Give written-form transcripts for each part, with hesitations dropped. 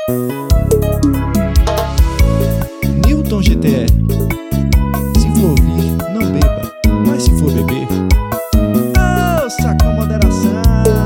Newton GTR. Se for ouvir, não beba, mas se for beber, ouça com moderação.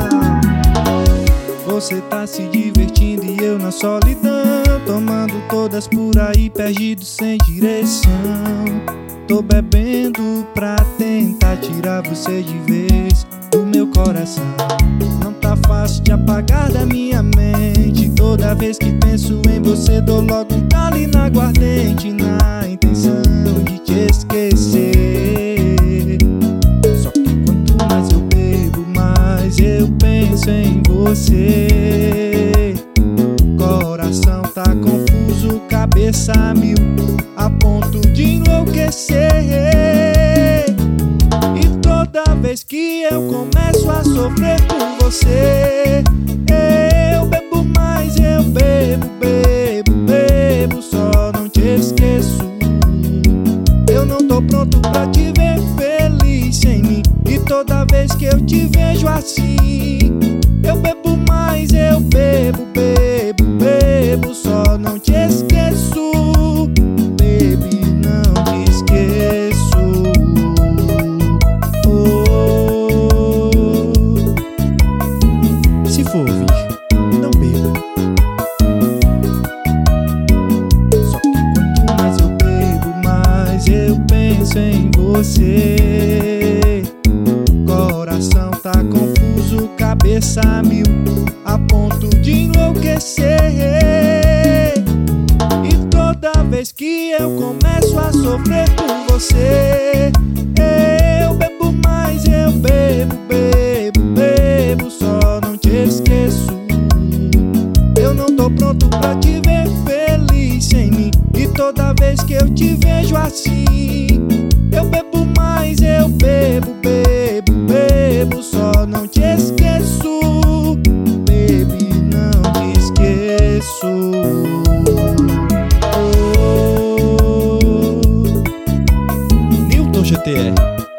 Você tá se divertindo e eu na solidão, tomando todas por aí, perdido sem direção. Tô bebendo pra tentar tirar você de vez do meu coração. Não tá fácil de apagar da minha mente. Toda vez que penso em você, dou logo um gole na aguardente, na intenção de te esquecer. Só que quanto mais eu bebo, mais eu penso em você. Coração tá confuso, cabeça a mil, a ponto de enlouquecer. E toda vez que eu começo a sofrer por você, eu bebo mais, eu bebo, bebo, bebo, só não te esqueço. Eu não tô pronto pra te ver feliz sem mim. E toda vez que eu te vejo assim, eu bebo mais, eu bebo, bebo, bebo, só não te esqueço. Baby, não te esqueço. Oh. Se for ouvir, não beba. Só que quanto mais eu bebo, mais eu penso em você. Coração tá confuso, cabeça a mil, a ponto de enlouquecer. E toda vez que eu começo a sofrer por você, eu bebo mais, eu bebo, bebo, bebo, só não te esqueço. Eu não tô pronto pra te ver feliz sem mim. E toda vez que eu te vejo assim, eu bebo mais, eu bebo, bebo, bebo, só não te esqueço. Baby, não te esqueço. Oh. Newton GTR.